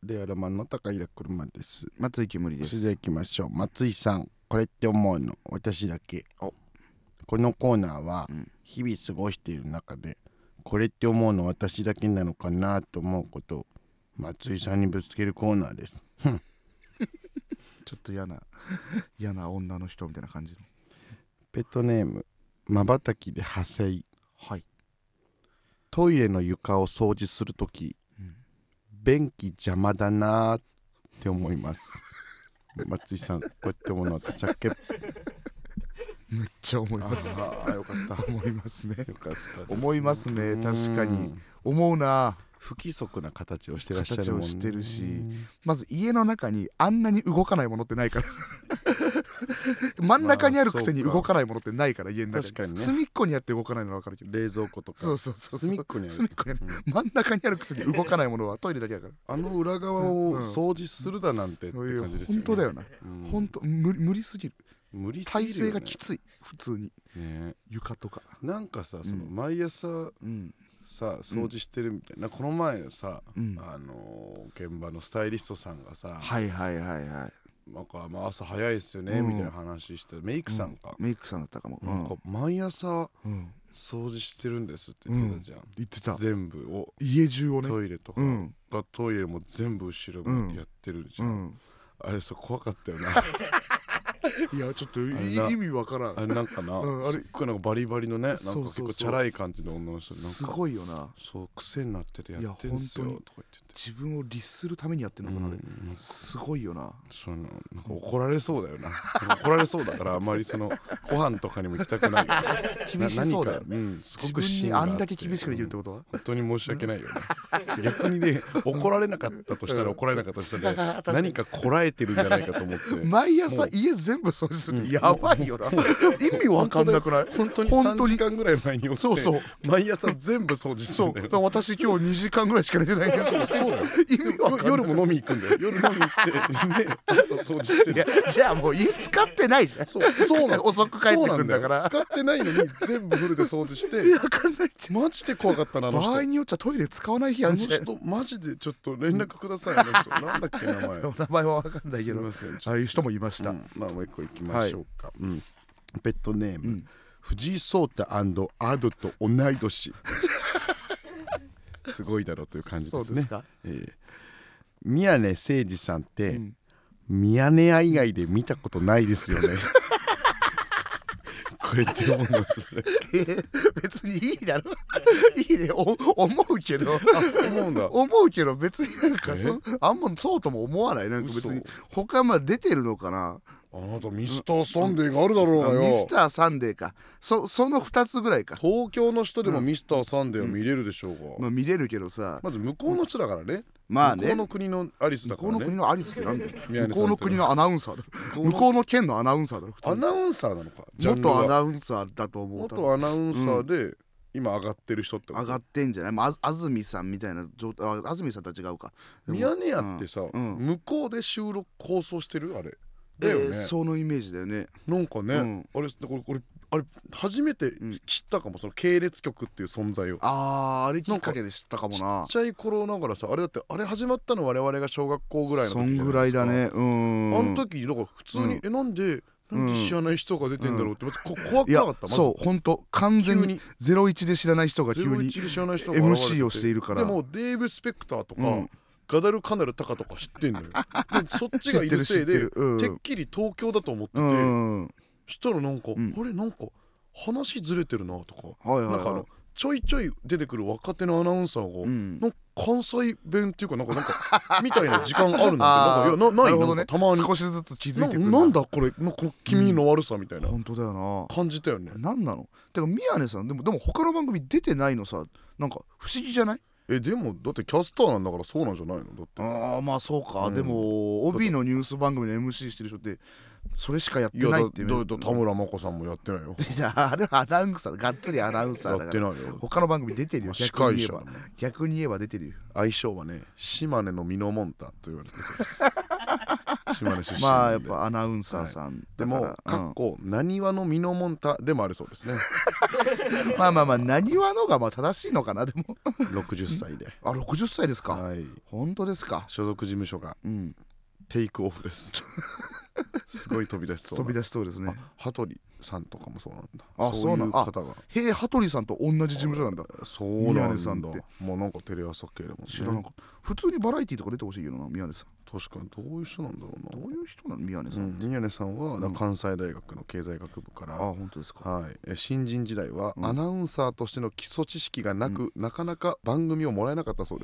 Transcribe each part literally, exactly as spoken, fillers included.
レアロマンの高平車です。 松井きむりです。 それでは行きましょう。松井さん、これって思うの私だけ。このコーナーは、うん、日々過ごしている中でこれって思うの私だけなのかなと思うことを松井さんにぶつけるコーナーです。 ちょっと嫌な嫌な女の人みたいな感じの。 ペットネームまばたきで派生。 はい。 トイレの床を掃除するとき、うん、便器邪魔だなって思います。松井さん、こうやって思うの私だけ。 めっちゃ思います。 ああ、よかった。 思いますね。 よかったですね。 思いますね。確かに思うな。 不規則な形をしてらっしゃるもんね。 形をしてるし、まず家の中にあんなに動かないものってないから真ん中にあるくせに動かないものってないから、家の中に。 確かにね。 隅っこにあって動かないのは分かるけど、 冷蔵庫とか。 そうそうそうそう、 隅っこにある、 隅っこにある、うん、真ん中にあるくせに動かないものはトイレだけだから。 あの裏側を掃除するだなんてって感じですよね。 本当だよな、うん、本当無理、無理すぎる。 無理すぎるよね。 体勢がきつい、普通に、 ね、 床とかなんかさ、その毎朝、うんさ掃除してるみたいな、うん、この前さ、うん、あのー、現場のスタイリストさんがさ、 はいはいはいはい、 なんか、まあ、朝早いですよね、うん、みたいな話して、メイクさんか、 うん、メイクさんだったかも、 なんか毎朝、うん、掃除してるんですって言ってたじゃん、うん、 言ってた。 全部を、 家中をね、 トイレとか、うん、トイレも全部後ろもやってるじゃん、うん、あれさ怖かったよな。 いやちょっと意味わからん。 あれなんかな、うん、あれすっごいなんかバリバリのね、なんか結構チャラい感じの女の人、なんかすごいよな。 そう癖になっててやってんすよとか言ってて、 自分を律するためにやってんのかな、うん、すごいよな。 そうなんか怒られそうだよな。怒られそうだからあんまりそのご飯とかにも行きたくないよ。 厳しそうだよ、 うん、すごく自分にあんだけ厳しくできるってことは、 うん、本当に申し訳ないよね。逆にね、怒られなかったとしたら怒られなかったとしたら何かこらえてるんじゃないかと思って。 毎朝家全部掃除するってやばいよな。意味わかんなくない？ 本当にさんじかんぐらい前に起きて、そうそう毎朝全部掃除してるんだよ。 そう、私今日にじかんぐらいしか寝てないんですよ。そうだよ。意味わかんない。 夜も飲み行くんだよ。夜飲み行ってね、朝掃除してる。 いやじゃあもう家使ってないじゃん。そうそうなの。遅く帰ってくんだから。 使ってないのに全部フルで掃除して。 わかんないって。 マジで怖かったなあの人。 場合によっちゃトイレ使わない日あるじゃん。 あの人マジでちょっと連絡ください。あの人なんだっけ名前。 名前はわかんないけど。ああいう人もいました。 まあもう一個行きましょうか。うん。ペットネーム、うん、藤井聡太&アドと同い年。すごいだろうという感じですね。 そうですか、 えー、宮根誠司さんって、うん、ミヤネ屋以外で見たことないですよね。これって思うんですね。 別にいいだろ。いいね、お思うけど。 思うんだ。 思うけど別になんかそあんまそうとも思わない。なんか別に他まで出てるのかな。 あなたミスターサンデーがあるだろうがよ。 ミスターサンデーか。そそのふたつぐらいか。 東京の人でもミスターサンデーは見れるでしょうが、うん、 まあ見れるけどさ、 まず向こうの人だからね、 まあね、 向こうの国のアリスだからね。 向こうの国のアリスってなんだよ。向こうの国のアナウンサーだろ。向こうの県のアナウンサーだろ。 アナウンサーなのか。 元アナウンサーだと思う。 元アナウンサーで、うん、今上がってる人って上がってんじゃない。まあ、安住さんみたいな状態。安住さんとは違うか。 ミヤネ屋ってさ、うんうん、向こうで収録放送してるあれだよね、えー、 そのイメージだよね。 なんかね、うん、あれこれこれあれ初めて知ったかも、その系列局っていう存在を。 あーあれきっかけで知ったかもな。 ちっちゃい頃ながらさ、あれだってあれ始まったの我々が小学校ぐらいの時じゃないですか。 そんぐらいだね。うん。 あの時だから普通に、うん、えなんでなんで知らない人が出てんだろうって、うん、こ怖くなかった。まずそう本当完全にゼロイチで知らない人が急に エムシー をしているから。 でもデーブ・スペクターとか、うん、ガダルカナルタカとか知ってんのよ。でそっちがいるせいで、うん、てっきり東京だと思ってて、うん、したらなんか、うん、あれなんか話ずれてるなとか、はいはいはい、なんかあのちょいちょい出てくる若手のアナウンサーが、うん、なんか関西弁っていうかなんかなんかみたいな時間あるなんてなんかいやなないなんかたまに少しずつ気づいてくるな, なんだこれのこの君の悪さみたいな、 うん、本当だよな感じたよね。 なんなのてか宮根さんでもでも他の番組出てないのさ、なんか不思議じゃない？ えでもだってキャスターなんだからそうなんじゃないの？だってああまあそうか、うん、でも帯のニュース番組の エムシー してる人ってそれしかやってないっていう。 いやだだ田村真子さんもやってないよ。 じゃああれアナウンサーがっつりアナウンサーだからやってないよ。 他の番組出てるよ。逆に言えば逆に言えば出てるよ。 相性はね島根のミノモンタと言われてそうです。 島根出身でまあやっぱアナウンサーさん、はい、 でもかっこなにわのミノモンタでもあるそうですねまあまあまあなにわのがまあ正しいのかな。でもろくじゅっさいであろくじゅっさいですか。 はい、 本当ですか。 所属事務所が、うん、テイクオフですすごい飛び出しそう飛び出しそうですね。 羽鳥さんとかもそうなんだ。 あ、そういう方が。へえ、羽鳥さんと同じ事務所なんだ。 そうなんだ。宮根さんって。もうなんかテレ朝系でもね。 知らなかった。普通にバラエティとか出てほしいけどな、宮根さん。 確かにどういう人なんだろうな。 どういう人なの宮根さん。 宮根さんは関西大学の経済学部から。あ、 本当ですか。 はい。新人時代はアナウンサーとしての基礎知識がなく、なかなか番組をもらえなかったそうです。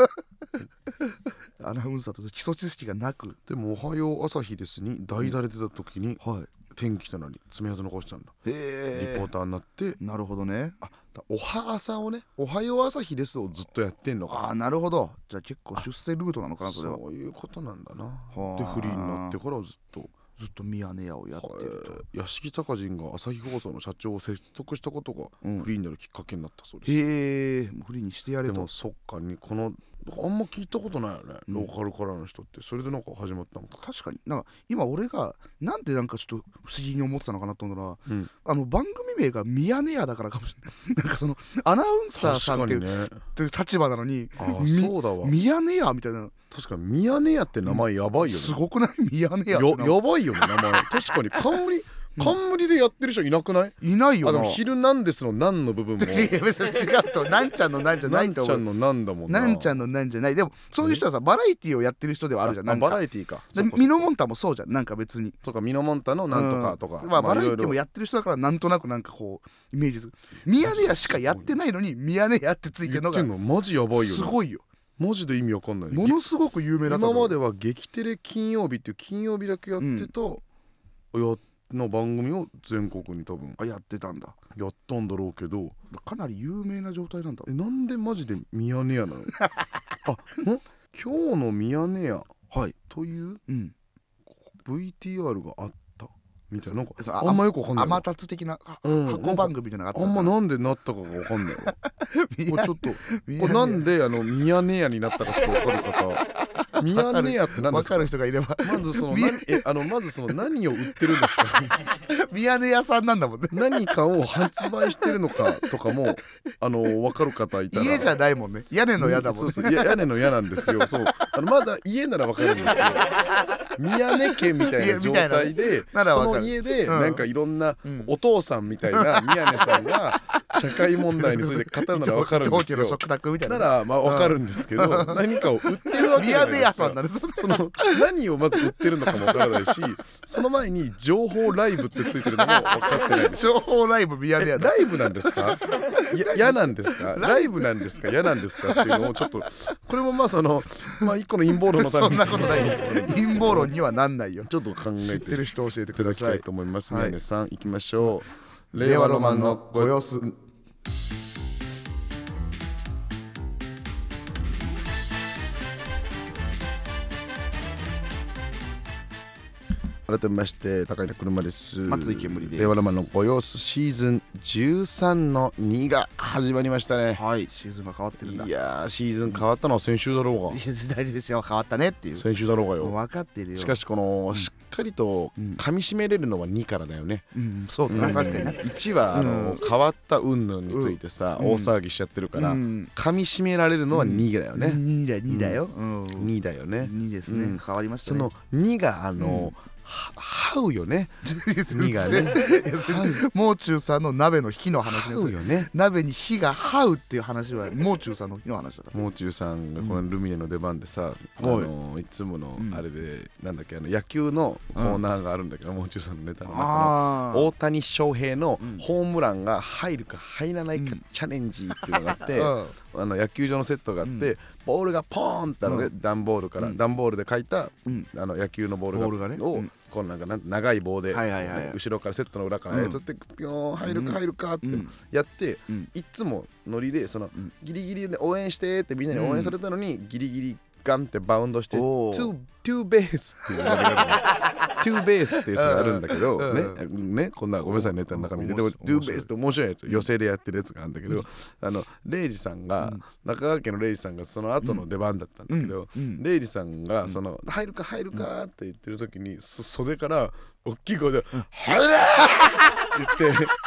アナウンサーとして基礎知識がなく。 でもおはよう朝日ですに代打で出た時に、はい。天気来たのに爪痕残したんだ。へえ。リポーターになって。 なるほどね。 あ、おは朝をね、おはよう朝日ですをずっとやってんのか。 あ、なるほど。じゃあ結構出世ルートなのかな、それは。 そういうことなんだな。でフリーになってからずっとずっとミヤネ屋をやってると。 屋敷隆人が朝日放送の社長を説得したことがフリーになるきっかけになったそうです。 へえ、フリーにしてやれと。 でもそっかにこのあんま聞いたことないよね、うん、ローカルからの人って。それでなんか始まったのか。 確かになんか今俺がなんでなんかちょっと不思議に思ってたのかなと思ったら、うん、あの番組名がミヤネ屋だからかもしれないなんかそのアナウンサーさんっていう、ね、っていう立場なのに、 あそうだわ、 ミヤネ屋みたいな。 確かにミヤネ屋って名前やばいよね、うん、 すごくない？ミヤネ屋ってや, やばいよね名前確かに冠冠でやってる人いなくない？ いないよな。 あ、でもヒルナンデスのなんの部分もいや別に違うと、なんちゃんのなんじゃないと思う。 なんちゃんのなんだもんな。 なんちゃんのなんじゃない。でもそういう人はさ、バラエティをやってる人ではあるじゃん。なんかバラエティか。 ミノモンタもそうじゃん。なんか別にとかミノモンタのなんとかとか、 うん、まあバラエティもやってる人だからなんとなくなんかこうイメージする。ミヤネ屋しかやってないのにミヤネ屋ってついてるのがマジやばいよね。 すごいよ。 マジで意味わかんない。 ものすごく有名だった。 今までは激テレ金曜日っていう金曜日だけやってた、うん、やの番組を全国に多分あやってたんだ。 やったんだろうけど、 かなり有名な状態なんだ。 え、なんでマジでミヤネ屋なのあ、ん今日のミヤネ屋、はい、という、うん、ブイティーアール があったみたいな、なんかあんまよくわかんない。 天達的な箱番組じゃなかった。 あんまなんでなったかがわかんないわこれちょっとこれなんであのミヤネ屋になったかちょっとわかる方ミヤネ屋って何ですか？ わかる人がいれば。 まずそのえあのまずその何を売ってるんですか？ ミヤネ屋さんなんだもんね。 何かを発売してるのかとかもあの分かる方いたら。 家じゃないもんね。屋根の屋だもんね。 そうそう、屋根の屋なんですよ。そう、あのまだ家なら分かるんですよ。宮根家みたいな状態でその家でなんかいろんなお父さんみたいな宮根さんが社会問題について語るなら分かるんですよ。ならまあ分かるんですけど、何かを売ってるわけじゃないですか。その何をまず売ってるのかも分からないし、その前に情報ライブってついてるのも分かってないです。 情報ライブミヤネ屋。 ライブなんですか？嫌なんですか？ライブなんですか？嫌なんですか？っていうのをちょっとこれもまあそのまあ一個の陰謀論のためにそんなことない。陰謀論にはなんないよ。 ちょっと考えて知ってる人教えてください。 いただきたいと思います。宮根さん行きましょう。令和ロマンのご様子。改めまして高井の車です。 松井煙です。 令和ロマンのご様子シーズンじゅうさんのにが始まりましたね。 はい、シーズンが変わってるんだ。 いやー、シーズン変わったのは先週だろうが。 いや大丈夫ですよ、変わったねっていう。 先週だろうがよ。 分かってるよ。 しかしこの、うん、しっかりと噛み締めれるのはにからだよね。 うん、うん、そうだね、確かにね。 いちはあの、うん、変わった云々についてさ、うん、大騒ぎしちゃってるから、うん、噛み締められるのはにだよね。 にだにだよ。 にだよね。 にですね、うん、変わりましたね。 そのにがあの、うんはうよね。にがね。 もう中さんの鍋の火の話ですよね。 鍋に火が這うっていう話はもう中さんの火の話だから。 もう中さんがこのルミネの出番でさ、あのいつものあれでなんだっけ、あの野球のコーナーがあるんだけど、もう中さんのネタの中の大谷翔平のホームランが入るか入らないかチャレンジっていうのがあって、あの野球場のセットがあって、ボールがポーンってあのね、段ボールから段ボールで書いたあの野球のボールがをこのなんか長い棒で後ろからセットの裏から操ってピョーン入るか入るかってやって、いつもノリでそのギリギリで応援してってみんなに応援されたのにギリギリガンってバウンドしてトゥーベースっていうのがトゥーベースってやつがあるんだけど、ねねこんなごめんなさいネタの中身ででもトゥーベースって面白いやつ寄席でやってるやつがあるんだけど、あのレイジさんが中川家のレイジさんがその後の出番だったんだけど、レイジさんがその入るか入るかって言ってる時に袖から大きい声で入れーって言って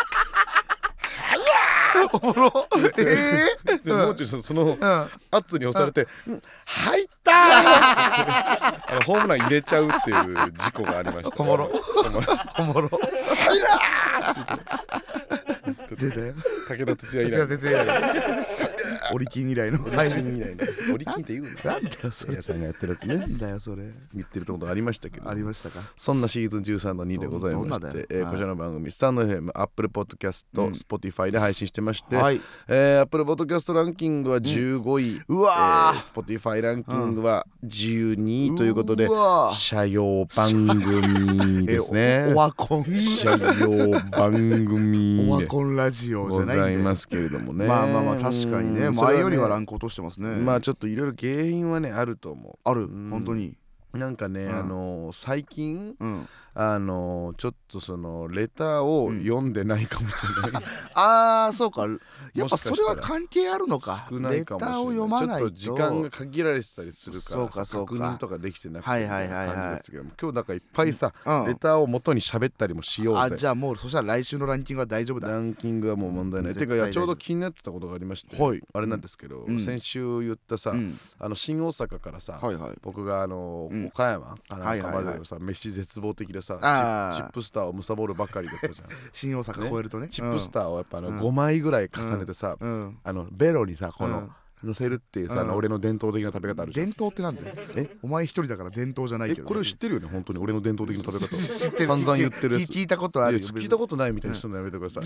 おもろえー、でもう中さんその圧に押されて「入った!」あのホームラン入れちゃうっていう事故がありました。 おもろおもろ入らーって出たよ武田鉄矢以来鉄矢以来オリキン以来のオリキン以来のオリキンって言うのなんだよそれさんがやってるやつね。 なんだよそれ言ってるところがありましたけど、 ありましたか。 そんなシーズンじゅうさんのにでございまして、えー、こちらの番組スタンド エフエム、Apple Podcast、うん、Spotify で配信してまして、はい、えー、Apple Podcast ランキングはじゅうごい、うん、うわー、えー、Spotify ランキングはじゅうにいということで、うん、社用番組ですね。 オワコン社用番組オワコンラジオじゃないんでございますけれどもね。 まあまあまあ確かにね、前よりはランク落としてますね。 まあちょっといろいろ原因はねあると思う。 ある、うん、本当になんかね、うん、あのー、最近、うん、あのー、ちょっとそのレターを読んでないかもしれない、うん、 ああそうか、やっぱそれは関係あるのか。 少ないかもしれない。レターを読まないとちょっと時間が限られてたりするから、確認とかできてなくて、はいはいはいはい、感じですけども、今日だからいっぱいさ、うん、レターを元に喋ったりもしようぜ。 あ、じゃあもうそしたら来週のランキングは大丈夫だ。 ランキングはもう問題ない。てかいやちょうど気になってたことがありまして、はい、あれなんですけど、うん、先週言ったさ、うん、あの新大阪からさ、はいはい、僕があの、うん、岡山かなんかまでのさ、飯絶望的でさ、チップスターを貪るばかりだったじゃん。 新大阪超えるとね、 チップスターをやっぱあのごまいぐらい重ねてさ、あのベロにさこの乗せるっていうさ、俺の伝統的な食べ方あるじゃん。 伝統ってなんだよ。え、お前一人だから伝統じゃないけど。 え、これ知ってるよね、本当に俺の伝統的な食べ方。散々言ってるやつ。 聞いたことあるよ。 聞いたことないみたいにするのやめてください。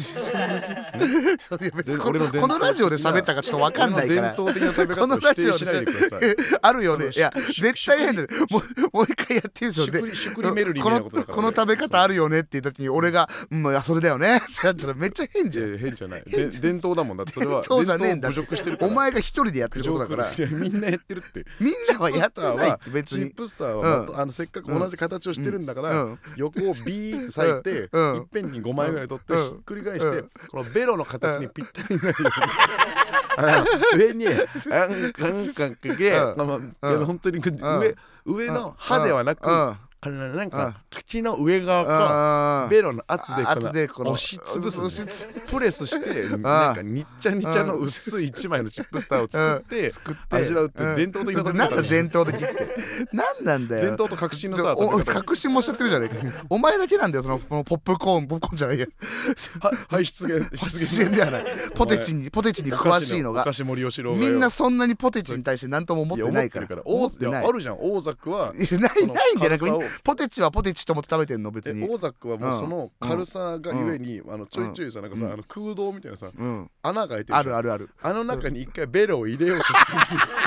このラジオで喋ったかちょっと分かんないから。 伝統的な食べ方を否定しないでください。 あるよね。いや絶対変だよ。もうもう一回やってみるよね。 シュクリメルリみたいなことだから。 この食べ方あるよねって言った時に俺がうんいやそれだよね。めっちゃ変じゃん。 変じゃない。伝統だもんだって。それは伝統を侮辱してるから。 お前が一人でやってることだから。 みんなやってるって。 みんなはやってないって別に。 チップスターは、うん、あのせっかく同じ形をしてるんだから、うん、横をビーって裂いて、うん、いっぺんにごまいぐらい取って、うん、ひっくり返して、うん、このベロの形にぴったりになるように上にあんかんかんかけ、本当に上上の歯ではなく、なんか口の上側かベロの圧でこの押しつぶすプレスしてなんかにっちゃにちゃの薄い一枚のチップスターを作って味わうっていう伝統的な食べ方。 なんだ伝統的ってなんなんだよ。 伝統と革新のさ革新もしちゃってるじゃないか。お前だけなんだよそのポップコーンポップコーンじゃないよ。 はい出現出現ではない。ポテチにポテチに詳しいのがみんなそんなにポテチに対して何とも思ってないから。 あるじゃん。大ザックはないないんだよ。ポテチはポテチと思って食べてんの別に。 オーザックはもうその軽さがゆえに、うん、あのちょいちょいさなんかさ、うん、あの空洞みたいなさ、うん、穴が開いてる。 あるあるある。 あの中に一回ベロを入れようとしてる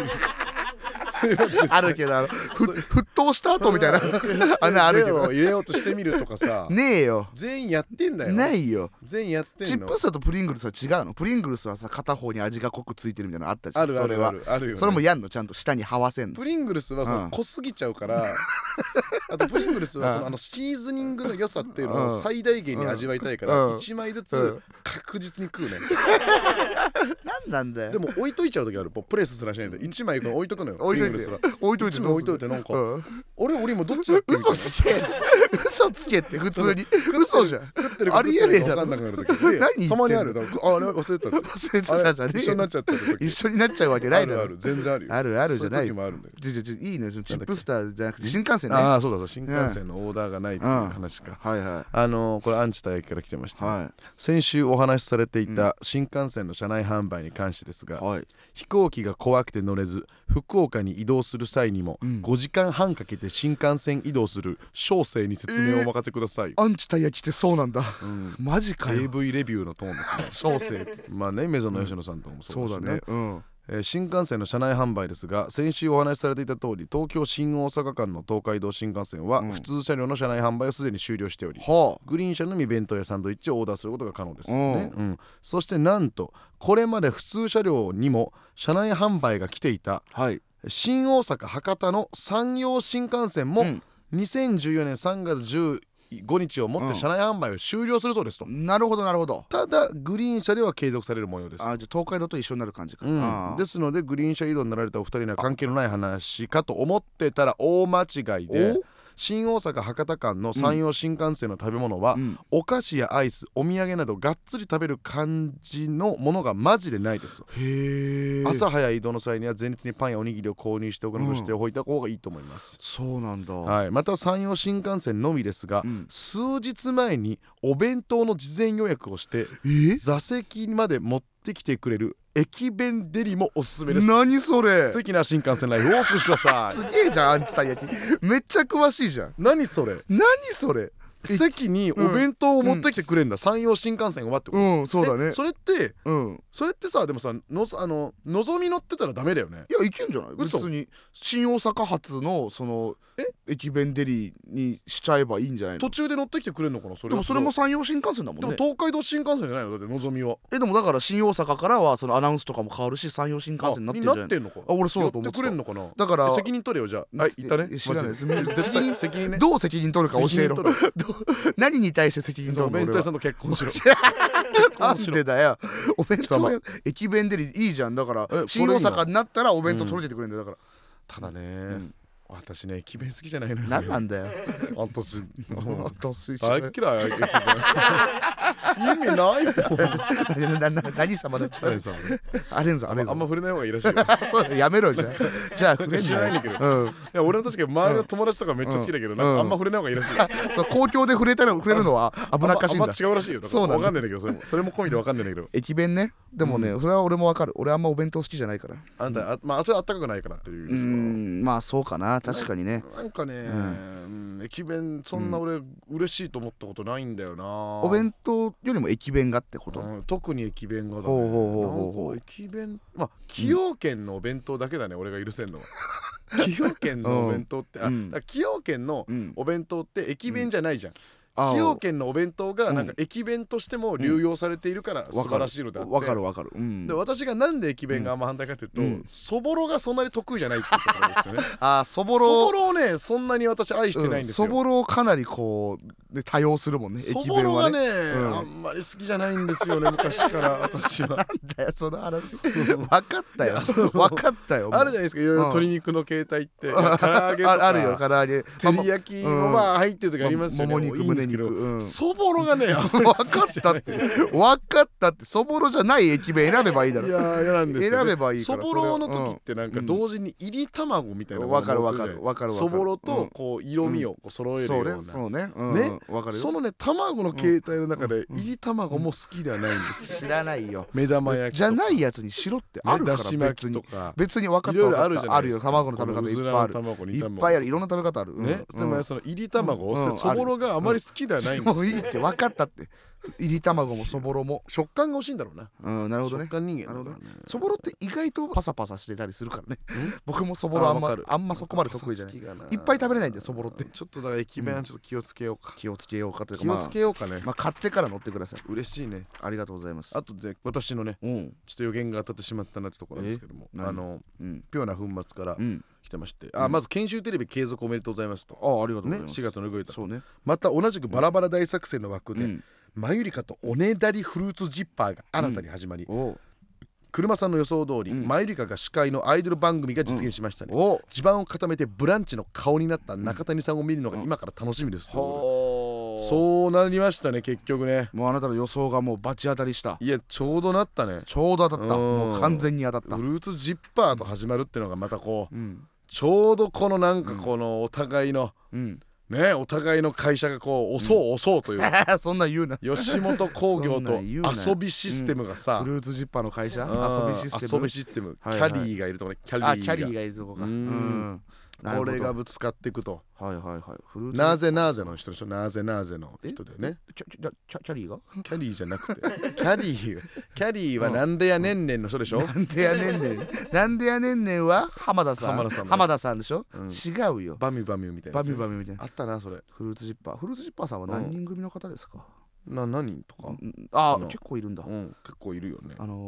あるけどあの沸騰した後みたいな穴あるけど入れようとしてみるとかさねえよ。 全員やってんだよ。 ないよ。 全員やってんの。 チップスターとプリングルスは違うの。プリングルスはさ片方に味が濃くついてるみたいなのあったじゃん。 あるあるあるあるよ、ね、 それもやんのちゃんと下に這わせんの。 プリングルスはさ、うん、濃すぎちゃうからあとプリングルスはそのあのシーズニングの良さっていうのを最大限に味わいたいからいちまいずつ確実に食うね。 なんなんだよ。 でも置いといちゃう時ある。プレスすらしないでいちまい置いとくのよ。 置いといて置いといて置いといてなんか俺俺今どっちだっけ。 嘘つけ嘘つけって普通に嘘じゃん。ありえねえだろ。何言ってんの。 たまにある。あれ忘れてた忘れてたじゃねえ。 一緒になっちゃった一緒になっちゃうわけないだろ。 あるある全然あるよ。 あるあるじゃない。 いいね。チップスターじゃなくて新幹線ね。 ああそうだそう新幹線のオーダーがないっていう話か。 はいはい。 あのこれアンチたい焼きから来てました。先週お話しされていた新幹線の車内販売に関してですが、飛行機が怖くて乗れず福岡に移動する際にもごじかんはんかけて新幹線移動する小生に説明をお任せください。 アンチたい焼きってそうなんだ。マジかよ。 エーブイ レビューのトーンですね。 小生ってまあねメゾンの吉野さんともそうだしね。 そうだね。うんえー、新幹線の車内販売ですが先週お話しされていた通り東京新大阪間の東海道新幹線は普通車両の車内販売をすでに終了しており、うん、グリーン車のみ弁当やサンドイッチをオーダーすることが可能ですね、うんうん、そしてなんとこれまで普通車両にも車内販売が来ていた、はい、新大阪博多の山陽新幹線も、うんにせんじゅうよねんさんがつじゅうごにちをもって車内販売を終了するそうですと、 うん、なるほどなるほど。 ただグリーン車では継続される模様です。 あ、じゃあ東海道と一緒になる感じか、 うん、ですのでグリーン車移動になられたお二人には関係のない話かと思ってたら大間違いで、新大阪博多間の山陽新幹線の食べ物は、うん、お菓子やアイスお土産などがっつり食べる感じのものがマジでないです。 へー。 朝早い移動の際には前日にパンやおにぎりを購入しておくなどしておいた方がいいと思います、 うん、そうなんだ、 はい、また山陽新幹線のみですが、うん、数日前にお弁当の事前予約をして座席まで持ってきてくれる駅弁デリもおすすめです。 何それ。 素敵な新幹線ライフをお過ごしください。 すげえじゃん、あんた焼きめっちゃ詳しいじゃん。 何それ何それ。 席にお弁当を持ってきてくれるんだ、うん、山陽新幹線はってこと。 うん、そうだね。 それって、 うん、 それってさ、でもさ、のぞあののぞみ乗ってたらダメだよね。 いや、いけんじゃない。別に新大阪発のその駅弁デリにしちゃえばいいんじゃないの。 途中で乗ってきてくれるのかな。それでもそれも山陽新幹線だもんね。 でも東海道新幹線じゃないのだってのぞみは。 え、でもだから新大阪からはそのアナウンスとかも変わるし山陽新幹線になってるじゃない。 なってんのか。 あ、俺そうだと思ってた。 やってくれんのかな。 だから責任取れよじゃあ。はい、言ったね。 知らない。 責任責任ね。 どう責任取るか教えろ。何に対して責任取るの。 お弁当屋さんと結婚しろ。 なんでだよ。お弁当屋駅弁デリいいじゃん。だから新大阪になったらお弁当取れててくれるんだよ。だからただね、私ね駅弁好きじゃないのよ。 何なんだよ。 私私大嫌い駅弁。意味ないもん。 何様だっけ。アレン様ね。アレン様。あんま触れない方がいいらしいよ。 そうやめろじゃん。じゃあ触れ知らないんだけど。いや俺の確かに周りの友達とかめっちゃ好きだけど、あんま触れない方がいいらしいよ。 そう公共で触れたら触れるのは危なっかしいんだ。 あんま違うらしいよ。そうわかんないんだけど、それもそれも込みでわかんないんだけど。 駅弁ね。でもね、それは俺もわかる。俺あんまお弁当好きじゃないから。 あんたまあそれあったかくないからっていう。 うん、まあそうかな、確かにね。 なんかね、駅弁そんな俺嬉しいと思ったことないんだよな。 お弁当よりも駅弁がってこと。 特に駅弁がだね。なんか駅弁、まあ崎陽軒のお弁当だけだね、俺が許せんのは。崎陽軒のお弁当ってあ崎陽軒のお弁当って駅弁じゃないじゃん。崎陽軒のお弁当がなんか駅弁としても流用されているから素晴らしいのであって、 わかるわかる。 で私がなんで駅弁があんま反対かというと、そぼろがそんなに得意じゃないっていうところですよね。あ、そぼろそぼろをねそんなに私愛してないんですよ。 そぼろをかなりこう多用するもんね。 そぼろがねあんまり好きじゃないんですよね、昔から私は。なんだよその話。分かったよ分かったよ。 あるじゃないですか、いろいろ鶏肉の形態って唐揚げとかあるよ、唐揚げ照り焼きもまあ入ってる時ありますよね。もも肉胸肉。そぼろがね分かったって分かったって。そぼろじゃない駅弁選べばいいだろ。 いや嫌なんですよ。 選べばいいから。 そぼろの時ってなんか同時に入り卵みたいな。 分かる分かる分かる。 そぼろとこう色味を揃えるような。 そうねね、分かるよ。そのね卵の形態の中で入り卵も好きではないんです。 知らないよ。 目玉焼きじゃないやつにしろってあるから。別に別に分かった分かった。あるよ、卵の食べ方いっぱいある。いっぱいある、いろんな食べ方あるね。 でもその入り卵そぼろがあまり好きではないんですよ。 もういいって分かったって。入り卵もそぼろも食感が欲しいんだろうな。 うん、なるほどね。 食感人間。 なるほど。そぼろって意外とパサパサしてたりするからね。僕もそぼろあんまあんまそこまで得意じゃない。いっぱい食べれないんだよそぼろって。 ちょっとだから駅弁はちょっと気をつけようか。 気をつけようかというか、 気をつけようかね。 まあ買ってから乗ってください。 嬉しいね。 ありがとうございます。 あとで私のねちょっと予言が当たってしまったなってところなんですけども、あのピュアな粉末から来てまして、あまず研修テレビ継続おめでとうございますと。 あありがとうございます。 しがつの動いた。 そうね。 また同じくバラバラ大作戦の枠でマユリカとおねだりフルーツジッパーが新たに始まり、車さんの予想通り、マユリカが司会のアイドル番組が実現しましたね。地盤を固めてブランチの顔になった中谷さんを見るのが今から楽しみです。そうなりましたね結局ね。 もうあなたの予想がもうバチ当たりした。 いやちょうどなったね。 ちょうど当たった。もう完全に当たった。 フルーツジッパーと始まるっていうのがまたこうちょうどこのなんかこのお互いのね、お互いの会社がこう押そう押そうというそんな言うな。 吉本興業と遊びシステムがさ、 フルーツジッパーの会社遊びシステム遊びシステムキャリーがいるとこね。キャリーがいるとこか。 これがぶつかっていくと。 はいはいはい。 なぜなぜの人でしょ。なぜなぜの人だよね。 キャリーがキャリーじゃなくてキャリーキャリーはなんでやねんねんの人でしょ。 なんでやねんねんなんでやねんねんは浜田さん。浜田さんでしょ。違うよ。 バミュバミュみたいな。 バミュバミュみたいな。 あったなそれ。 フルーツジッパー。フルーツジッパーさんは何人組の方ですか。 な何人とか。 あ結構いるんだ。 結構いるよね。 あの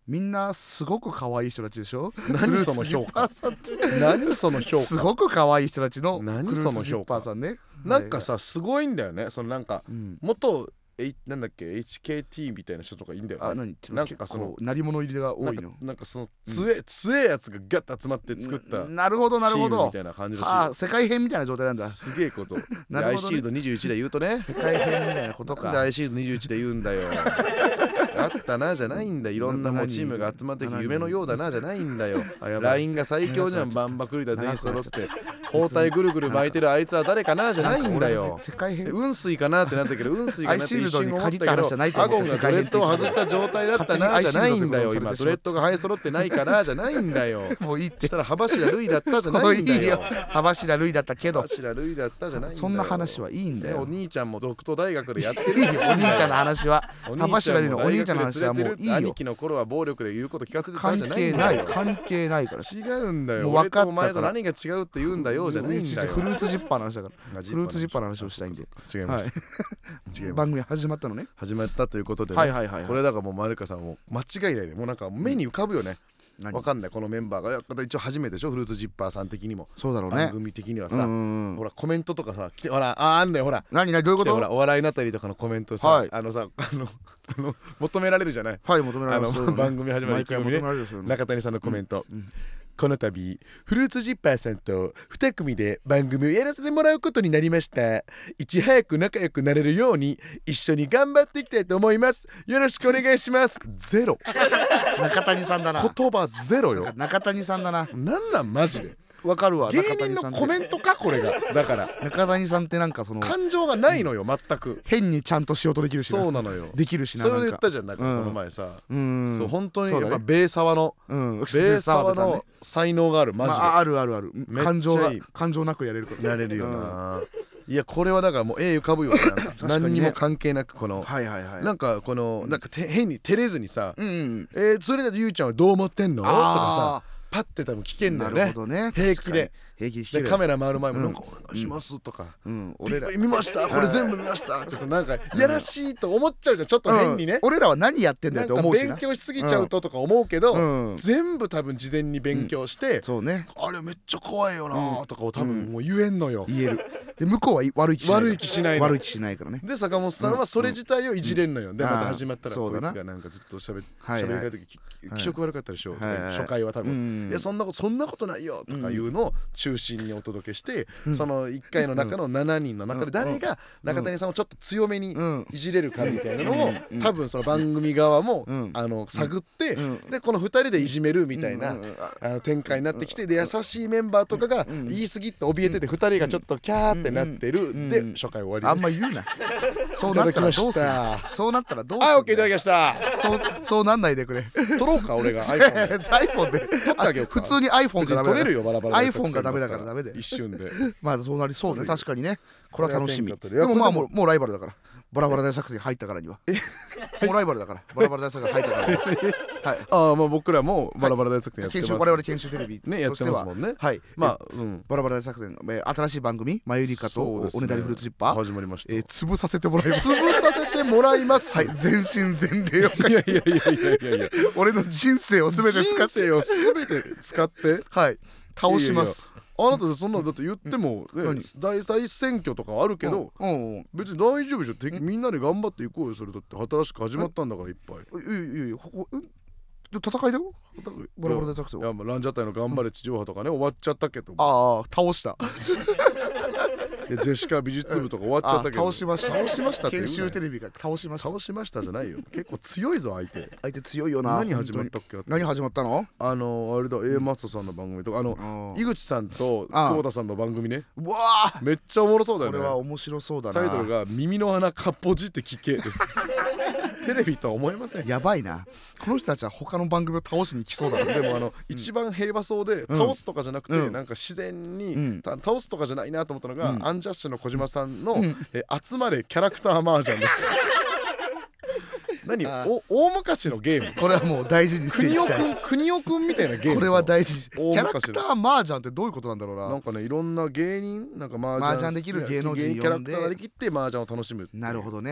みんなすごく可愛い人たちでしょ。 何その評価何その評価すごく可愛い人たちの何その評価さんね。 なんかさすごいんだよね。そのなんか、うん、元えなんだっけ エイチケーティー みたいな人とかいいんだよね。 あ、何なんかその鳴り物入りが多いの。 なんかその強え、うん、強えやつがガッと集まって作ったなるほどなるほどみたいな感じだし、 あ、世界編みたいな状態なんだ。 すげえこと。 なるほどね、 アイシールドにじゅういちで言うとね、 世界編みたいなことか。 アイシールドにじゅういちで言うんだよ。あったなじゃないんだ。いろんなもうチームが集まってきて夢のようだなじゃないんだよ。ラインが最強じゃん。バンバクリだ全員揃って包帯ぐるぐる巻いてるあいつは誰かなじゃないんだよ。 世界編雲水かなってなったけど、雲水かなって一瞬思ったけど、 アゴンがドレッドを外した状態だったなじゃないんだよ。今ドレッドが生え揃ってないからじゃないんだよ。 もういいって。 したら羽柱ルイだったじゃないんだよ。 羽柱ルイだったけど、 羽柱ルイだったじゃないんだよ。 そんな話はいいんだよ。 お兄ちゃんも続投大学でやってるよ。 お兄ちゃんの話は、羽柱ルイのお兄ちゃんの話はもういいよ。 兄貴の頃は暴力で言うこと聞かせてたじゃないんだよ。関係ない関係ないから。 違うんだよ。 俺とお前と何が違うって言うんだよじゃないんだよ。 フルーツジッパーの話だから。フルーツジッパーの話をしたいんで。 違います。 番組始まったのね。 始まったということで、 はいはいはい。 これだからもうマルカさんも間違いないで、もうなんか目に浮かぶよね。わかんないこのメンバーが一応初めてでしょ、フルーツジッパーさん的にも。 そうだろうね。 番組的にはさ、ほらコメントとかさ来て、ほらああんだよほら。 何何どういうこと？ ほらお笑いなたりとかのコメントさ、あのさあのあの求められるじゃない。 はい、求められる。 あの番組始まる意気込みね。中谷さんのコメント。この度フルーツジッパーさんとに組で番組をやらせてもらうことになりました。いち早く仲良くなれるように一緒に頑張っていきたいと思います。よろしくお願いします。ゼロ。 中谷さんだな。 言葉ゼロよ。 中谷さんだな。 なんなんマジで。 わかるわ。 芸人のコメントかこれが。だから中谷さんってなんかその感情がないのよ全く。 変にちゃんとしようとできるし。 そうなのよ。 できるしな。 それで言ったじゃんなんかこの前さ。そう本当にやっぱベーサワのベーサワの才能があるマジで。 あるあるある。感情が感情なくやれるから。 やれるよな。いやこれはだからもう絵浮かぶよ。何にも関係なくこのなんかこのなんか変に照れずにさ、えそれだとゆうちゃんはどう思ってんのとかさパッて多分聞けんだよね。平気で。でカメラ回る前もなんかお願いしますとか、俺ら見ましたこれ全部見ましたってなんかやらしいと思っちゃうじゃん。ちょっと変にね。 俺らは何やってんだよって思うしな。 勉強しすぎちゃうととか思うけど、全部多分事前に勉強して、 そうね。 あれめっちゃ怖いよなとかを多分もう言えんのよ。 言える。で向こうは悪い気しない。 悪い気しないの。 悪い気しないからね。 で坂本さんはそれ自体をいじれんのよ。でまた始まったらこいつがなんかずっとしゃべり方時気色悪かったでしょ。初回は多分いやそんなことそんなことないよとかいうのを中心にお届けして、そのいっかいの中のしちにんの中で誰が中谷さんをちょっと強めにいじれるかみたいなのを多分その番組側もあの探って、でこのふたりでいじめるみたいなあの展開になってきて、で優しいメンバーとかが言い過ぎって怯えててふたりがちょっとキャーってなってるで初回終わりです。 あんま言うな。そうなったらどうする。そうなったらどうする。 はい、オッケーいただきました。 そうそうなんないでくれ。 撮ろうか俺が iPhone で。 撮ってあげようか。普通に iPhone がダメだ。 撮れるよバラバラ。 iPhone がダメだからダメで。 一瞬で。 まあそうなりそうね。確かにね。これは楽しみ。でもまあもうもうライバルだから。バラバラ大作戦入ったからには。もうライバルだから。バラバラ大作戦入ったからには。はい。ああまあ僕らもバラバラ大作戦やってます。 我々研修テレビねやってますもんね。 はい。 まあバラバラ大作戦新しい番組マユリカとおねだりフルーツジッパー始まりました。 潰させてもらいます。 潰させてもらいます。 はい。全身全霊を。 いやいやいやいやいやいや。 俺の人生をすべて使って。 人生をすべて使って。 はい。倒します。 あなたそんなだって言っても大再選挙とかあるけど別に大丈夫でしょ。みんなで頑張っていこうよ。それだって新しく始まったんだからいっぱい。 いやいやいやここ戦いだよ。バラバラ大作戦。 いやまあランジャタイの頑張れ地上波とかね終わっちゃったけど。 ああ倒した。 ジェシカ美術部とか終わっちゃったけど。 倒しました。 倒しましたって。 研修テレビが倒しました。 倒しましたじゃないよ。結構強いぞ相手。 相手強いよな。 何始まったっけ。 何始まったの？ あのあれだ A マストさんの番組とかあの井口さんと久保田さんの番組ね。 うわあ。 めっちゃおもろそうだよね。 これは面白そうだな。 タイトルが耳の穴かっぽじって聞けです。テレビとは思えません。 やばいな。この人たちは他の番組を倒しに来そうだね。 でもあの一番平和そうで倒すとかじゃなくてなんか自然に倒すとかじゃないなと思ったのがアンジャッシュの小島さんの集まれキャラクター麻雀です。何お大昔のゲーム。 これはもう大事にしていきたい。 国尾くんみたいなゲーム。 これは大事。キャラクター麻雀ってどういうことなんだろうな。 なんかねいろんな芸人なんか麻雀麻雀できる芸能人キャラクターなりきって麻雀を楽しむ。 なるほどね。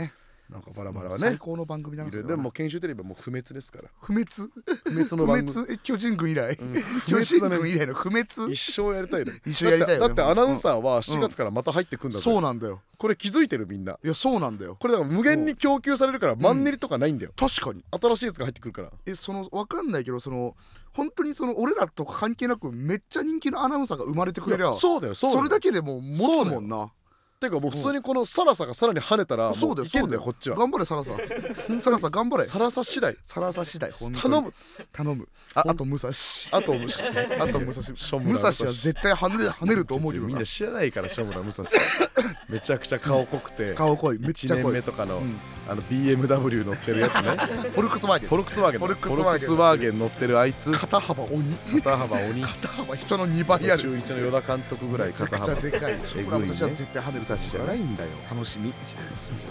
なんかバラバラがね最高の番組なんですよ。 でも研修テレビはもう不滅ですから。 不滅不滅の番組。 不滅巨人軍以来、うん、巨人軍以来の不滅。 一生やりたいの。 一生やりたいよ、ね、 だってアナウンサーはしがつからまた入ってくんだ、 うん、そうなんだよ。 これ気づいてるみんな。 いやそうなんだよ。 これだから無限に供給されるからマンネリとかないんだよ、 うん、確かに新しいやつが入ってくるから。 えその分かんないけどその本当にその俺らとか関係なくめっちゃ人気のアナウンサーが生まれてくれりゃそうだよそうだよ。 それだけでもう持つもんな。 てかもう普通にこのサラサがさらに跳ねたらもういけんだよこっちは。 頑張れサラササラサ頑張れ。 サラサ次第サラサ次第頼む頼む。ああと武蔵あと武蔵あと武蔵武蔵は絶対跳ね跳ねると思うけどみんな知らないから所村武蔵めちゃくちゃ顔濃くて顔濃いめっちゃ濃い。 いちねんめとかのあの ビーエムダブリュー乗ってるやつね。 フォルクスワーゲンフォルクスワーゲンフォルクスワーゲン乗ってるあいつ肩幅鬼肩幅鬼肩幅人のにばいある。 中日の与田監督ぐらい肩幅めちゃくちゃでかい。所村武蔵は絶対跳ねる。 武蔵じゃないんだよ。 楽しみ。 楽しみじゃないよ。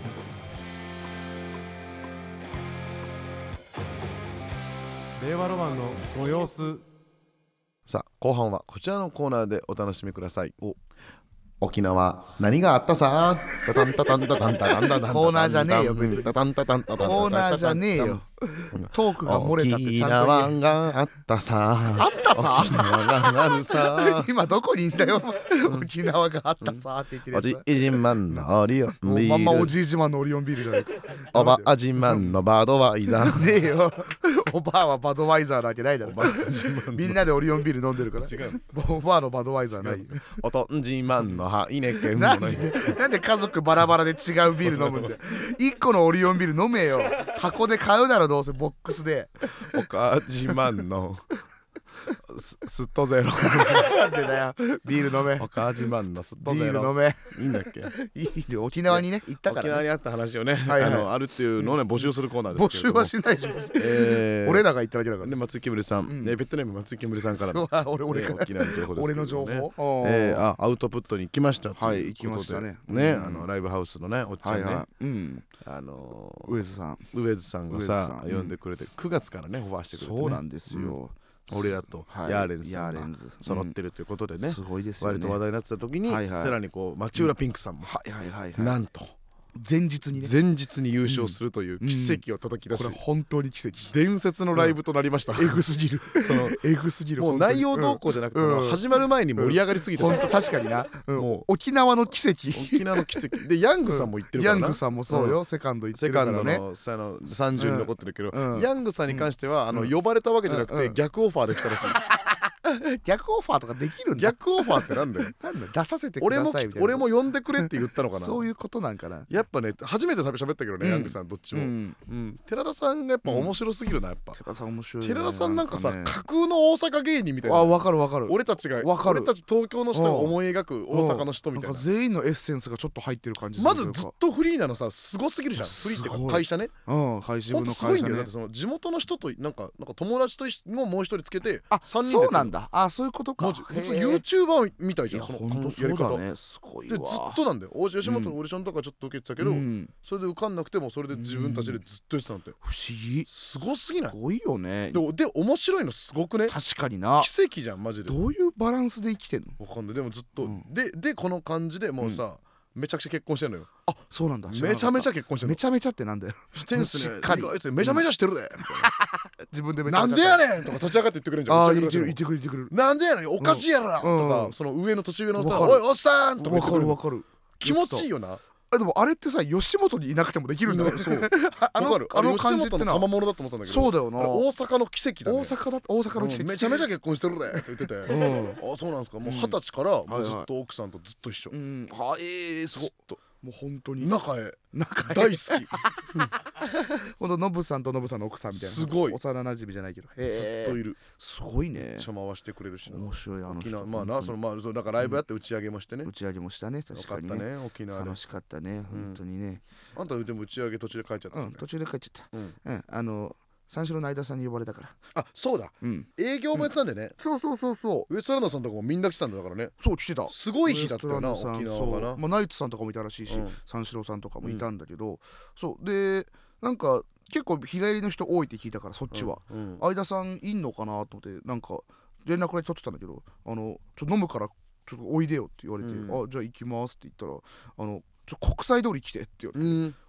令和ロマンのご様子。 さあ後半はこちらのコーナーでお楽しみください。お沖縄何があったさタタンタタンタタンタタンタタン。 コーナーじゃねえよ別に。 タタンタタンタタン。 コーナーじゃねえよ。トークが漏れたってちゃんと言え。 沖縄があったさあったさ沖縄があるさ今どこにいんだよ沖縄があったさって言ってるやつ。 おじいじまんのオリオンビール。 まんまおじいじまんのオリオンビールじゃないか。 おばあじまんのバドワイザー。 ねえよおばあはバドワイザーなわけないだろ。みんなでオリオンビール飲んでるから。 違う。 おばあのバドワイザーない。 おとんじまんのハイネケン。 なんでなんで家族バラバラで違うビール飲むんだよ。いっこのオリオンビール飲めよ。箱で買うならどうせボックスで。 おかじまんのすすっとゼロ。 なんでだよビール飲め。 おかじまんのすっとビゼロ。 ール飲め。 いいんだっけ。 いいよ沖縄にね行ったから、ね、 沖縄にあった話をね、 はいはい、 あのあるっていうのをね募集するコーナーです募集けれども。 はしないし、 えー、 俺らが言っただけだから。 で松井けむりさん、 うんね、ペットネーム松井けむりさんからの俺俺ね、沖縄の情報ですけど、ね、 俺の情報、 えー、あアウトプットに行きましたということで、 はい行きましたね。 ね、 うん、 あのライブハウスのねおっちゃんね、 はいはい、うん、 あのー、上津さん上津さんがさん、 呼んでくれてくがつからねオファーしてくれて、ね、 そうなんですよ、うん俺らとヤーレンズさんが揃ってるということでね、 すごいですよね。 割と話題になってた時に、はいはい、さらにこう町浦ピンクさんも、 はいはいはいはい、 なんと前日にね前日に優勝するという奇跡を叩き出し、 うんうん、これ本当に奇跡、 伝説のライブとなりました、 うん、えぐすぎるそのえぐすぎる。 もう内容動向じゃなくて、うん、始まる前に盛り上がりすぎて、 本当確かにな、うん、もう沖縄の奇跡沖縄の奇跡でヤングさんも言ってるからな、 ヤングさんもそうよ、うん、セカンド行ってるからね、 セカンドのさのさんじゅうに残ってるけど、 うん、 ヤングさんに関しては、うん、あの呼ばれたわけじゃなくて、うん、逆オファーできたらしい。 逆オファーとかできるんだ。 逆オファーってなんだよ。 なんだ出させてくださいみたいな。 俺も呼んでくれって言ったのかな。 そういうことなんかな。 やっぱね初めて喋ったけどね、うん、ヤングさんどっちも、うんうん、寺田さんがやっぱ面白すぎるな、やっぱ。 寺田さん面白い、ね、 寺田さんなんかさ、ね、架空の大阪芸人みたいな。 あ、分かる分かる。 俺たちが俺たち東京の人が思い描く大阪の人みたいな。 なんか全員のエッセンスがちょっと入ってる感じ。 まずずっとフリーなのさすごすぎるじゃん。フリーっていうか会社ね。 うん会社分の会社ね。 すごいんだよ。だってその地元の人となんかなんか友達とももう一人つけてさんにんで。そうなんだ。あ、そういうことか。 普通 YouTuber みたいじゃん、そのやり方。 ね、すごいわ。でずっとなんだよ。吉本のオーディションとかちょっと受けてたけど、うん、それで受かんなくてもそれで自分たちでずっとしてたんだよ。 不思議。 すごすぎない？ すごいよね。 で、で面白いのすごくね。 確かにな。 奇跡じゃんマジで。 どういうバランスで生きてんの？ わかんない。でもずっと、うん、ででこの感じでもうさ。うんめちゃくちゃ結婚してんのよ。 あ、そうなんだ。 めちゃめちゃ結婚してんの。 めちゃめちゃってなんだよ。 してんすね。しっかり。めちゃめちゃしてるで。 自分でめちゃめちゃ。なんでやねんとか立ち上がって言ってくれるんじゃん。 ああ、言ってくれ言ってくれ言ってくれる。 なんでやねんおかしいやろとかその上の年上の人がおいおっさんとか言ってくれる。 わかるわかる。 気持ちいいよな。 でもあれってさ吉本にいなくてもできるんだよ。 そう。あのあの感じってのは賜物だと思ったんだけど。 そうだよな。 大阪の奇跡だね。 大阪だ大阪の奇跡。 めちゃめちゃ結婚してるねって言ってて。あ、そうなんですか。もう二十歳からもうずっと奥さんとずっと一緒。うん。 はえ、そう。もう本当に仲え仲大好き。 ほんとノブさんとノブさんの奥さんみたいな。 すごい幼馴染じゃないけど。 ずっといる。 すごいね。 めっちゃ回してくれるしな。 面白いあの人。 まあなそのまあそうだからライブやって打ち上げもしてね。 打ち上げもしたね確かにね。 沖縄楽しかったね本当にね。 あんたでも打ち上げ途中で帰っちゃった。 途中で帰っちゃった。うんあの。三四郎の間さんに呼ばれたから。 あ、そうだ、うん、営業もやってたんでね、 うん、そうそうそうそうウエストランドさんとかもみんな来てたんだからね。 そう来てた。 すごい日だったよな沖縄がな。 まあ、ナイツさんとかもいたらしいし、うん、三四郎さんとかもいたんだけど、うん、そうでなんか結構日帰りの人多いって聞いたからそっちは、うんうん、相田さんいんのかなと思ってなんか連絡で取ってたんだけどあのちょっと飲むからちょっとおいでよって言われて、うん、あじゃあ行きますって言ったらあのちょ国際通り来てって言われて、うん、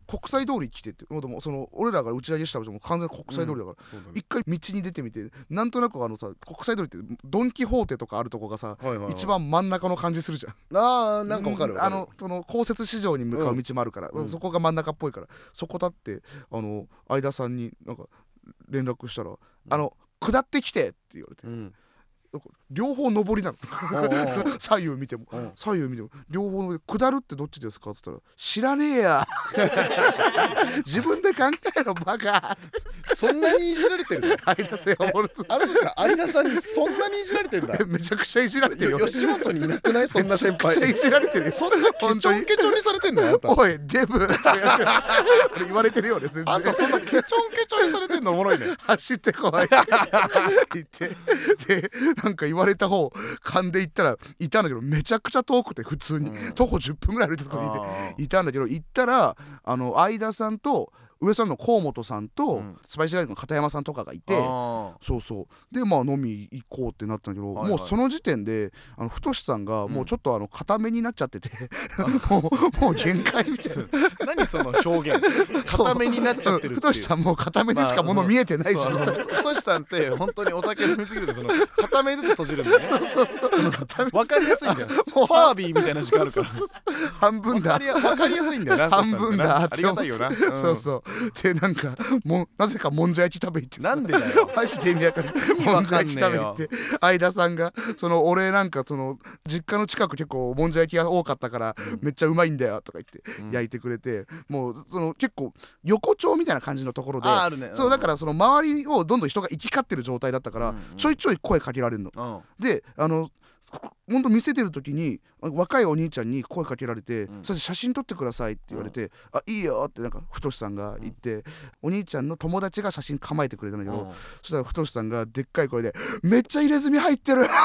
国際通り来てってもうでもその俺らが打ち上げした場所も完全に国際通りだから、うん、一回道に出てみてなんとなくあのさ国際通りってドン・キホーテとかあるとこがさ、はいはいはい、一番真ん中の感じするじゃん。 あーなんかわかる、 うん、あのその公設市場に向かう道もあるから、うん、そこが真ん中っぽいからそこだってあの相田さんになんか連絡したら、うん、あの下ってきてって言われて、うん、両方上りなの左右見ても左右見ても両方上り下るってどっちですかって言ったら知らねえや自分で考えろバカそんなにいじられてるの相田さんあれだから相田さんにそんなにいじられてるんだめちゃくちゃいじられてるよ。 吉本にいなくないそんな先輩めちゃくちゃいじられてるよ。 そんなケチョンケチョンにされてんのよおいデブ言われてるよね全然。 あんたそんなケチョンケチョンにされてんのおもろいね走ってこい言ってでなんか言われた方勘で行ったらいたんだけどめちゃくちゃ遠くて普通に、うん、徒歩じゅっぷんぐらい歩いたところにいていたんだけど行ったらあの相田さんと上さんの河本さんと、うん、スパイシーガールの片山さんとかがいてそうそうでまあ飲み行こうってなったんだけど、はいはい、もうその時点であの太さんがもうちょっとあの固めになっちゃってて、うん、もうもう限界みたいな何その表現固めになっちゃってるっていう太さんもう固めでしか物見えてないじゃん、まあ、 太さんって本当にお酒飲みすぎるとその固めずつ閉じるんだよねそうそうそう分かりやすいんだよもうファービーみたいな時間あるからそうそうそう半分だ分かりやすいんだよな半分だありがたいよな、うん、 そうそうでなんかもなぜかもんじゃ焼き食べ行ってなんでだよマジで意味わかんないもんじゃ焼き食べ行って相田さんがその俺なんかその実家の近く結構もんじゃ焼きが多かったから、うん、めっちゃうまいんだよとか言って焼いてくれて、うん、もうその結構横丁みたいな感じのところでああるね、うん、 そうだからその周りをどんどん人が行き交ってる状態だったから、うんうん、ちょいちょい声かけられるの、うん、であのほんと見せてる時に若いお兄ちゃんに声かけられて、うん、そして写真撮ってくださいって言われて、うん、あいいよってなんか太さんが言って、うん、お兄ちゃんの友達が写真構えてくれたんだけど、うん、そしたら太さんがでっかい声でめっちゃ入れ墨入ってる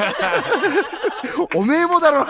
おめえもだろ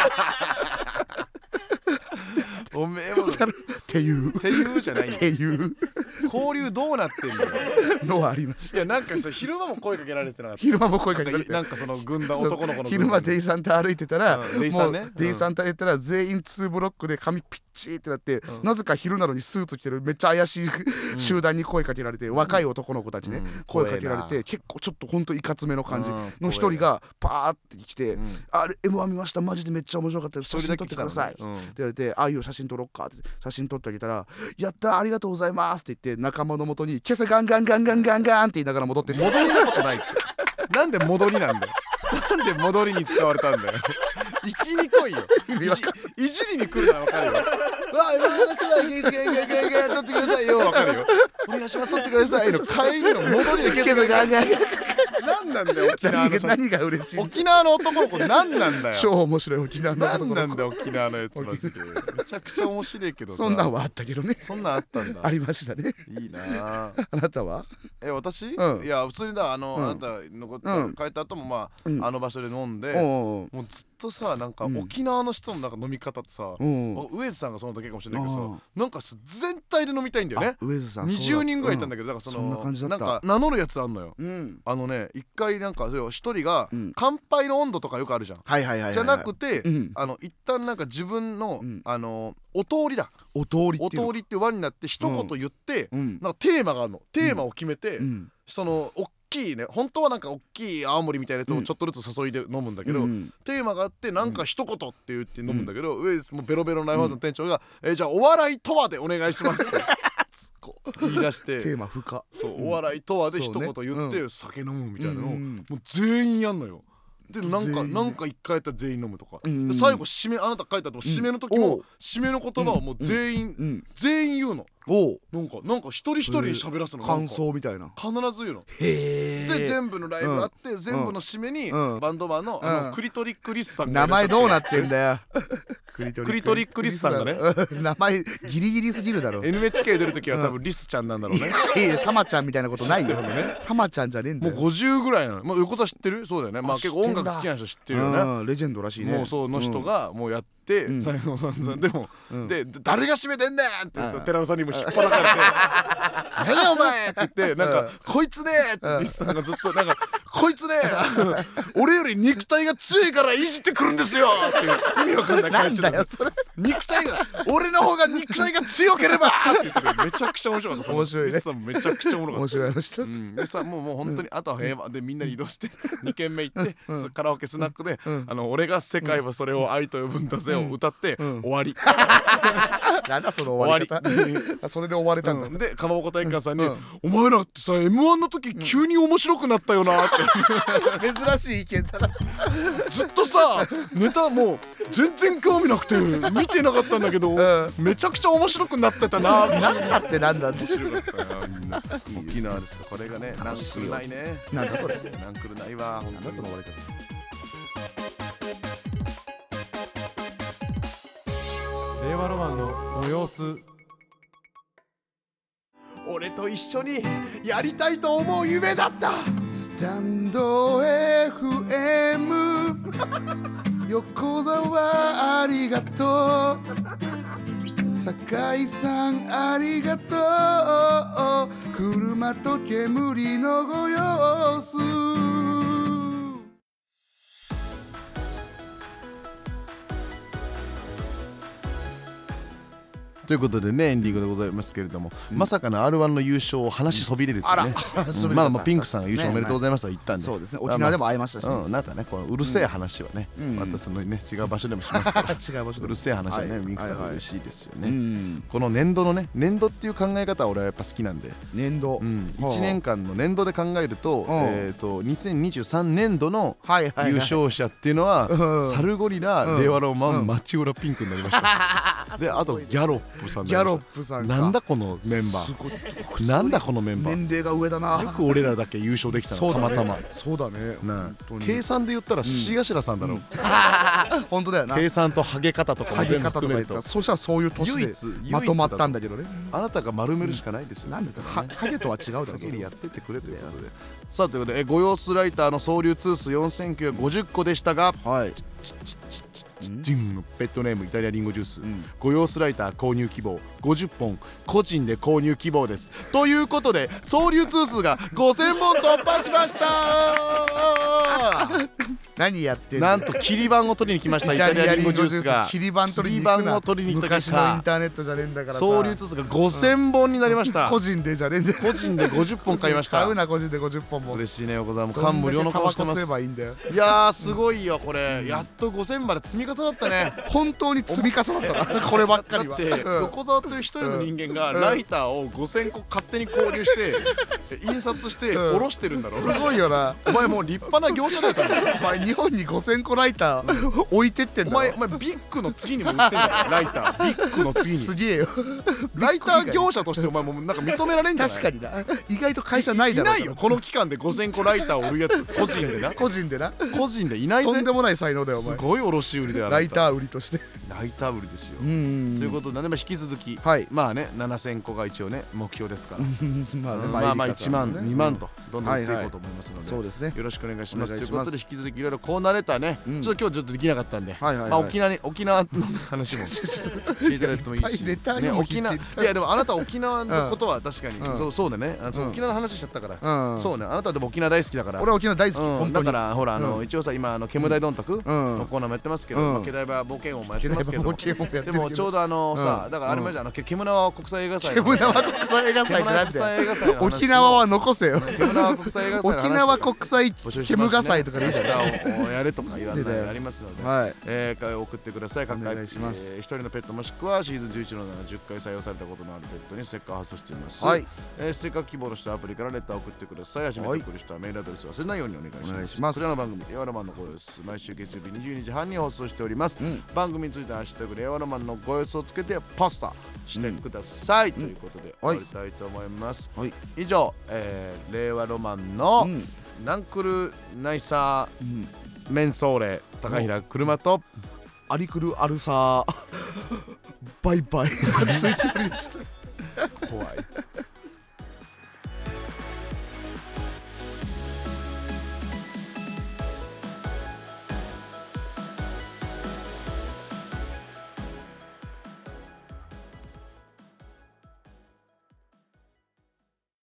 おめえもだろっていうっていうじゃないっていう交流どうなってんのよのはありました。 いやなんかさ昼間も声かけられてなかった昼間も声かけられてなんかその軍団男の子の昼間デイさんと歩いてたら、 うん、デイさんね、 もうデイさんと歩いたら全員にブロックで髪ピッチーってなって、うん、なぜか昼なのにスーツ着てるめっちゃ怪しい集団に声かけられて、うん、若い男の子たちね、うん、声かけられて結構ちょっとほんといかつめの感じの一人がパーって来て、うん、あれ エムワン 見ましたマジでめっちゃ面白かったです写真撮ってください、うん、って言われてああいう写真撮ろっかって写真撮ってあげたらやったありがとうございますって言って仲間の元に今朝ガンガンガンガンガンガンって言いながら戻ってって戻りなことないってなんで戻りなんだよなんで戻りに使われたんだよ行きに来いよいじりに来るなら分かるよわあ今の人だゲゲゲゲゲ撮ってくださいよ分かるよお願いします撮ってくださいの帰りの戻りで今朝ガンガンガン何なんだよ沖縄の何が嬉しい沖縄の男の子何なんだよ超面白い沖縄の男の子何なんだよ沖縄のやつマジでめちゃくちゃ面白いけどさそんなんはあったけどねそんなんあったんだありましたねいいなあなたはえ私、 うん、 いや普通にだあの、うん、あなたのこと、うん、帰った後もまあ、うん、あの場所で飲んで、もうずっとさなんか沖縄の人のなんか飲み方ってさ、うん、ウエズさんがその時かもしれないけどさなんか全体で飲みたいんだよね。 ウエズさんにじゅうにんぐらいいたんだけど、だからそのそんな感じだった。 なんか名乗るやつあんのよ、 うん、 あのね一回なんか一人が乾杯の温度とかよくあるじゃん、 はいはいはいはい、 じゃなくて、うん、あの一旦なんか自分の、うん、あのお通りだお通りっていうお通りって輪になって一言言って、うん、なんかテーマがあるのテーマを決めて、うん、その大きいね本当はなんか大きい青森みたいなやつをちょっとずつ注いで飲むんだけど、うん、テーマがあってなんか一言って言って飲むんだけど、うん、上もうベロベロのライフハウスの店長が、うん、えー、じゃあお笑いとはでお願いしますって言い出してテーマ深そう、うん、お笑いとはで一言言って、ね、酒飲むみたいなのを、うん、もう全員やんのよ。でなんかなんか一回やったら全員飲むとか、うん、で最後締めあなた書いたと締めの時も、うん、締めの言葉をもう全員、うん、全員言うの。おなんかなんか一人一人喋らすの感想みたいな必ず言うの。 へで全部のライブあって、うん、全部の締めに、うん、バンドマンの、あの、うん、クリトリックリスさんが名前どうなってんだよクリトリックリスさんがね名前ギリギリすぎるだろ。 エヌエイチケー 出るときは多分リスちゃんなんだろうね。 いやタマちゃんみたいなことないよタマちゃんじゃねえんだよ。 もうごじゅうぐらいなの。まあ横田知ってる？そうだよね。まあ結構音楽好きな人知ってるよね。 レジェンドらしいね。 もうその人がもうやって最後さんざんでもで誰が締めてんねんって寺尾さんにも引っ張らかれて何やお前って言ってなんかこいつねってリスさんがずっとなんかこいつね俺より肉体が強いからいじってくるんですよっていう意味わかんないなんだよそれ。 肉体が俺の方が肉体が強ければって言ってる。めちゃくちゃ面白かった。 面白いね。 さんめちゃくちゃおもろかった。 面白い話だ。 うん、でさもうもう本当にあとは平和でみんなに移動してに軒目行って、うん、カラオケスナックで、うん、あの俺が世界はそれを愛と呼ぶんだぜを歌って、うん、終わり。 なんだその終わり方。それで終われたんだ。 うん、でかまぼこ体育館さんに、うん、お前らってさ エムワン の時急に面白くなったよなって、 うん、珍しい意見だな。 ずっとさネタもう全然興味なくて見てなかったんだけど、うん、めちゃくちゃ面白くなってたな。 なんだってなんだって。 面白かったよみんな。沖縄ですかこれがね。ナンクルないね。 なんだそれ。 ナンクルないわ。 なんだその終わり方。 令和ロマンのご様子。 俺と一緒にやりたいと思う夢だった。 スタンド エフエム 横澤ありがとう。酒井さんありがとう。車と煙のご様子。 ということでねエンディングでございますけれども、うん、まさかの アールワン の優勝を話しそびれるってね、うん、まあまあピンクさんが優勝おめでとうございますと言ったんで、 そうですね沖縄でも会いましたし、ね、 うん、なんかねこのうるせえ話はね、うん、またそのね違う場所でもしますから違う場所でうるせえ話はね、はい、ピンクさんが嬉しいですよね、はいはい、この年度のね年度っていう考え方は俺はやっぱ好きなんで年度、 うん、いちねんかんの年度で考えると、えー、とにせんにじゅうさんねんどの優勝者っていうのは、はいはいはい、サルゴリラ、うん、令和ロマン、うん、町浦ピンクになりましたであとギャロップさんギャロップなんだこのメンバーなんだこのメンバー年齢が上だな。 よく俺らだけ優勝できたのたまたま。 そうだね計算で言ったら獅子頭さんだろう。 本当だよな。 計算とハゲ方とかも全部含めるとそしたらそういう年でまとまったんだけどね。 あなたが丸めるしかないですよ。 なんでハゲとは違うだろ。 ハゲにやってってくれということで。さあということでご様子ライターの総流通数よんせんきゅうひゃくごじゅっこでしたが、はいペットネームイタリアリンゴジュース、うん、ご様子ライター購入希望ごじゅっぽん個人で購入希望ですということで総流通数がごせんぼん突破しました何やってんの。 なんと切り板を取りに来ましたイタリアリンゴジュースが切り板取りに行くな。 を取りに来た昔のインターネットじゃねえんだからさ。 総流通数がごせんぼんになりました、 うん、個人でじゃねえんだよ。 個人でごじゅっぽん買いました。 買うな個人でごじゅっぽんも。 嬉しいね横澤も感無量の顔してます。 タバコ吸えばいいんだよ。 いやーすごいよこれ、うん、やっとごせんまで積み重なったね。 本当に積み重なったなこればっかりは。 だって、うん、横澤という一人の人間がライターをごせんこ勝手に購入して印刷して下ろしてるんだろ、 うん、すごいよな。 お前もう立派な業者だよ多分お前日本にごせんこライター置いてってんだろ。 お前お前ビッグの次にも売ってんだよライタービッグの次に。 すげえよライター業者としてお前もなんか認められんじゃない。 確かにな意外と会社ないだろ。 いないよこの期間でごせんこライターを売るやつ個人でな個人でな個人でいないぜ。 とんでもない才能だよお前。 すごい卸売りだよライター売りとして。 ライター売りですよ。ということで、ね、引き続き、はい、まあねななせんこが一応ね目標ですからまあね、まあまあいちまんにまんとどんどん売っていこうと思いますので、そうですねよろしくお願いします。ということで引き続きいろいろコーナーレターね、うん、ちょっと今日ちょっとできなかったんで、まあ沖縄に沖縄の話も聞いていただいてもいいし、ね、沖縄いやでもあなた沖縄のことは確かに、うん、そうそうだねあの、うん、沖縄の話しちゃったから、うん、そうねあなたでも沖縄大好きだから。 俺は沖縄大好き、うん、 だからほらあの、うん、一応さ今あの煙大どんたくのコーナーもやってますけど、うん、気台場冒険王もやってますけどでもちょうどあのさだからあれもじゃあの煙縄国際映画祭煙縄国際映画祭ってなんで沖縄は残せよ。 煙縄国際映画祭沖縄国際煙画祭とかでいいじゃん。 やれとかいろんなのありますので、はいえー、送ってください。各回、えー、一人のペットもしくはシーズンじゅういちのななじゅっかい採用されたことのあるペットにステッカー発送しています、はいえー、ステッカー希望の人はアプリからレターを送ってください。初めて送る人はメールアドレス忘れないようにお願いします。お願いします。これらの番組令和ロマンのご様子毎週月曜日にじゅうにじはんに放送しております、うん、番組についてはハッシュタグ令和ロマンのご様子をつけてポスターしてください、うん、ということで終わりたいと思います、はい、以上、えー、令和ロマンの、うんナンクルナイサー、うん、メンソーレ高平車とアリクルアルサーバイバイ追記ぶりでした怖い